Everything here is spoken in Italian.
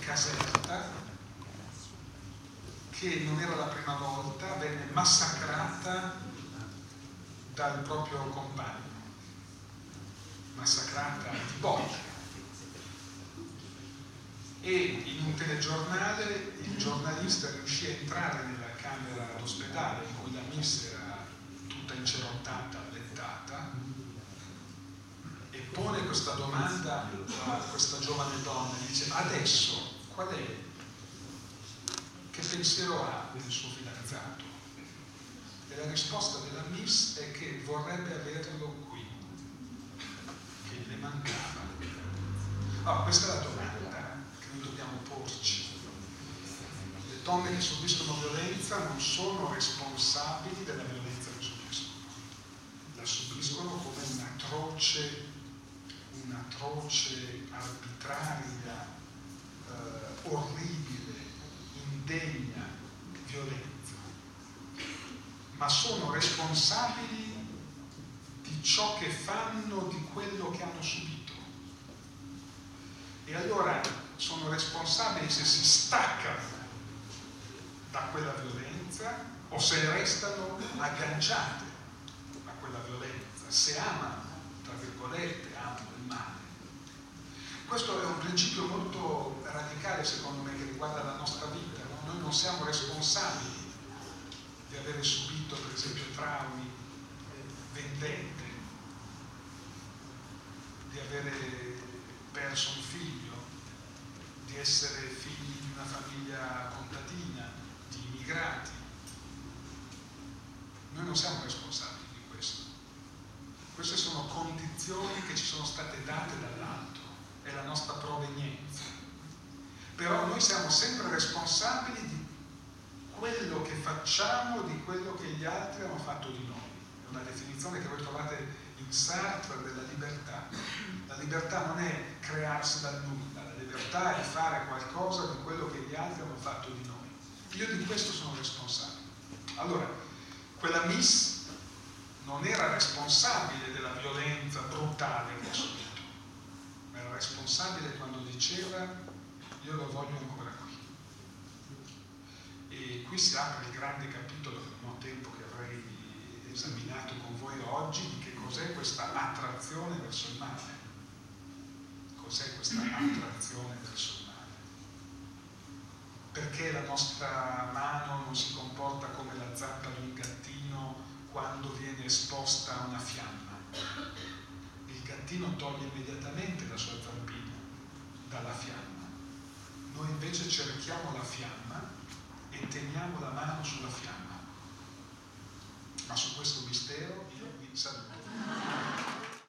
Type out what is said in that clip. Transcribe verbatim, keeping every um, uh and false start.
Caserta, che non era la prima volta, venne massacrata dal proprio compagno, massacrata di botte. E in un telegiornale il giornalista riuscì a entrare nella camera d'ospedale in cui la miss era tutta incerottata, allettata, e pone questa domanda a questa giovane donna, dice: adesso qual è, che pensiero ha del suo fidanzato? E la risposta della miss è che vorrebbe averlo qui, che le mancava. Oh, questa è la domanda che noi dobbiamo porci. Le donne che subiscono violenza non sono responsabili della violenza che subiscono, la subiscono come un'atroce, un'atroce, arbitraria, eh, orribile, indegna violenza, ma sono responsabili di ciò che fanno, di quello che hanno subito. E allora sono responsabili se si staccano da quella violenza o se restano agganciate a quella violenza, se amano, tra virgolette, amano il male. Questo è un principio molto radicale, secondo me, che riguarda la nostra vita, no? Noi non siamo responsabili di avere subito, per esempio, traumi, vendette, di avere perso un figlio, di essere figli di una famiglia contadina, di immigrati. Noi non siamo responsabili di questo. Queste sono condizioni che ci sono state date dall'alto, è la nostra provenienza. Però noi siamo sempre responsabili di quello che facciamo, di quello che gli altri hanno fatto di noi. È una definizione che voi trovate in Sartre della libertà. La libertà non è crearsi dal nulla, la libertà è fare qualcosa di quello che gli altri hanno fatto di noi. Io di questo sono responsabile. Allora, quella miss non era responsabile della violenza brutale che ha subito, ma era responsabile quando diceva: io lo voglio ancora qui. E qui si apre il grande capitolo che non ho tempo, che avrei esaminato con voi oggi, di che cos'è questa attrazione verso il male. Cos'è questa attrazione verso il male? Perché la nostra mano non si comporta come la zappa di un gattino quando viene esposta a una fiamma? Il gattino toglie immediatamente la sua zampina dalla fiamma. Noi invece cerchiamo la fiamma e teniamo la mano sulla fiamma. Ma su questo mistero io vi saluto.